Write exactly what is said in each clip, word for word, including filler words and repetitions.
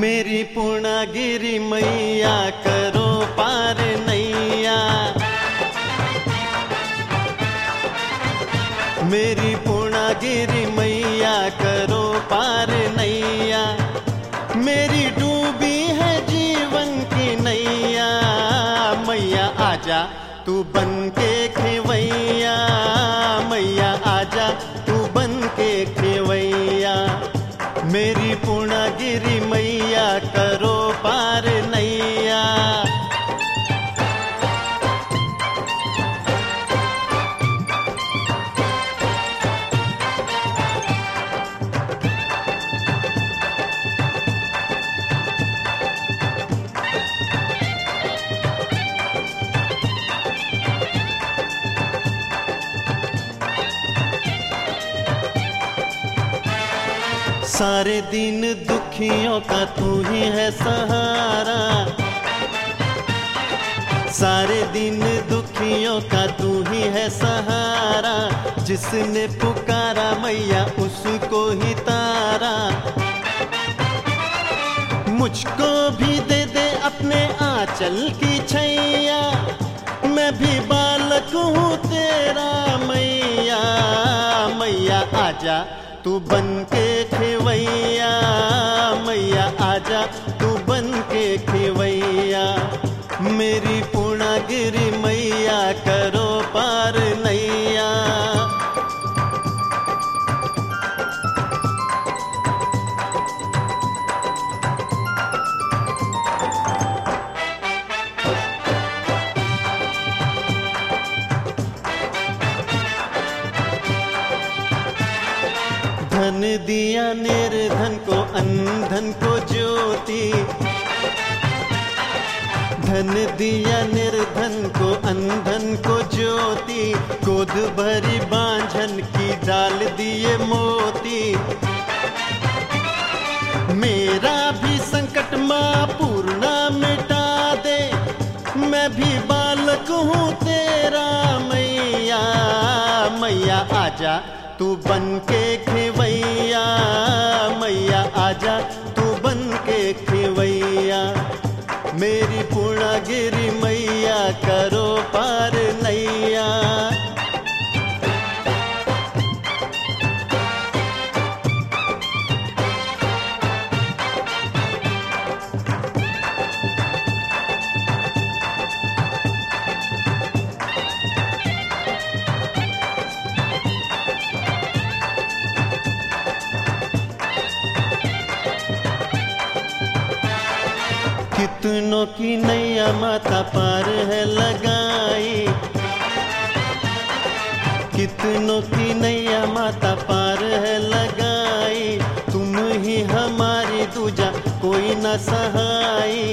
मेरी पूर्णागिरि मैया करो पार नैया। मेरी पूर्णागिरि मैया करो पार नैया। मेरी डूबी है जीवन की नैया। मैया आजा तू बन के खेवैया। मैया आजा तू बन के खेवैया। मेरी पूर्णागिरि मैया करो पार नैया। सारे दिन दुखियों का तू ही है सहारा। सारे दिन दुखियों का तू ही है सहारा। जिसने पुकारा मैया उसको ही तारा। मुझको भी दे दे अपने आंचल की छैया। मैं भी बालक हूँ तेरा मैया। मैया आजा तू बन के खेवैया। मैया आजा तू बन के खेवैया। मेरी पूर्णागिरि मैया करो पार नैया। धन दिया निर्धन को अंधन को ज्योति। धन दिया निर्धन को अंधन को ज्योति। गोद भरी बांझन की डाल दिए मोती। मेरा भी संकट माँ पूर्णा मिटा दे। मैं भी बालक हूँ तेरा मैया। मैया आजा तू बन के खेवैया। मैया आजा तू बन के खेवैया। मेरी पूर्णागिरि मैया करो पार नैया। कितनों की नैया माता पार है लगाई। कितनों की नैया माता पार है लगाई। तुम ही हमारी दूजा कोई न सहाई।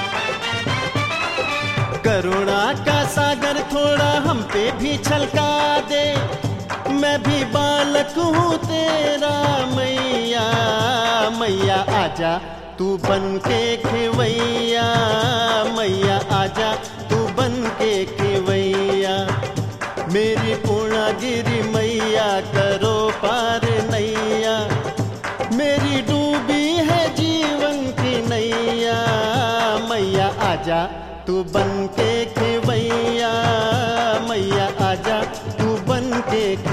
करुणा का सागर थोड़ा हम पे भी छलका दे। मैं भी बालक हूँ तेरा मैया। मैया आजा तू बन के खेवैया। मैया आजा तू बन के खेवैया। मेरी पूर्णागिरि मैया करो पार नैया। मेरी डूबी है जीवन की नैया। मैया आजा तू बन के खेवैया। मैया आजा तू बन के